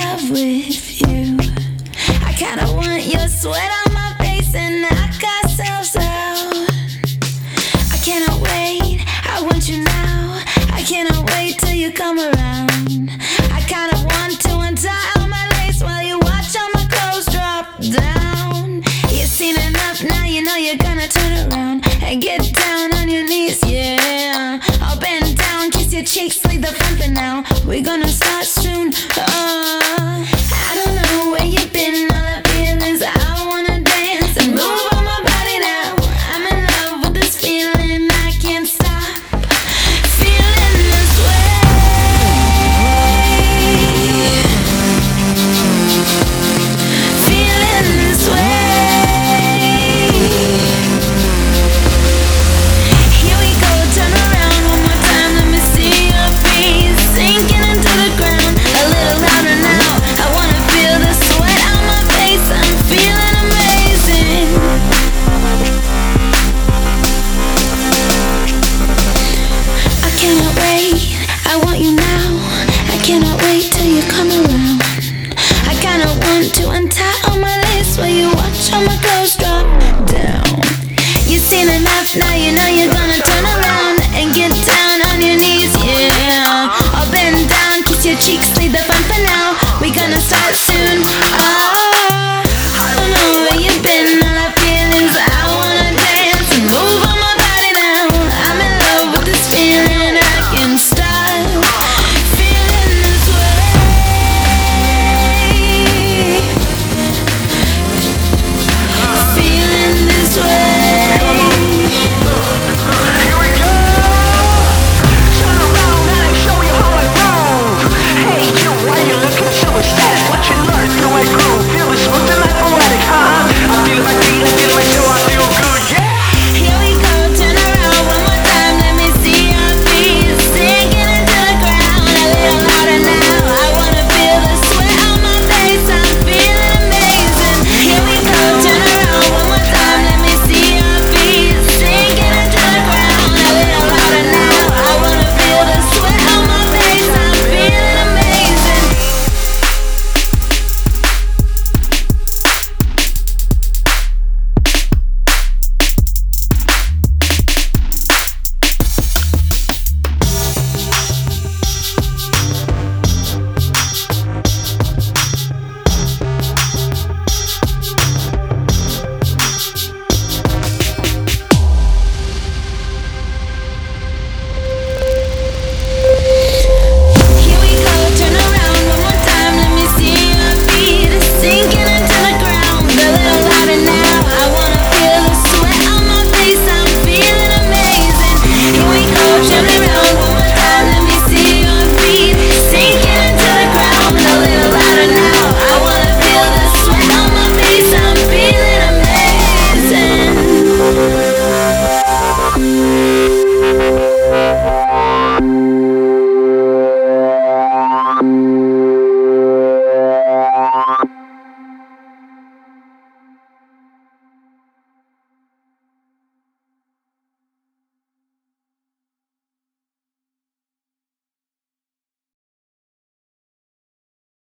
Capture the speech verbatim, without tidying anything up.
love with you. I kinda want your sweat on my face and knock ourselves out. I cannot wait, I want you now. I cannot wait till you come around. I kinda want to untie all my lace while you watch all my clothes drop down. You've seen enough, now you know you're gonna turn around and get down on your knees, yeah. I'll bend down, kiss your cheeks, leave the front for now. We're gonna start soon. Uh, I don't know where you've been, all the feelings. I wanna dance and move on my body now. I'm in love with this feeling, I can't stop feeling this way. Feeling this way. Here we go, turn around one more time, let me see your feet sinking into the ground. A little louder now, I wanna feel the sweat on my face. I'm feeling amazing. I cannot wait, I want you now. I cannot wait till you come around. I kinda want to untie all my lace while you watch all my clothes drop down. You've seen enough, now you know you're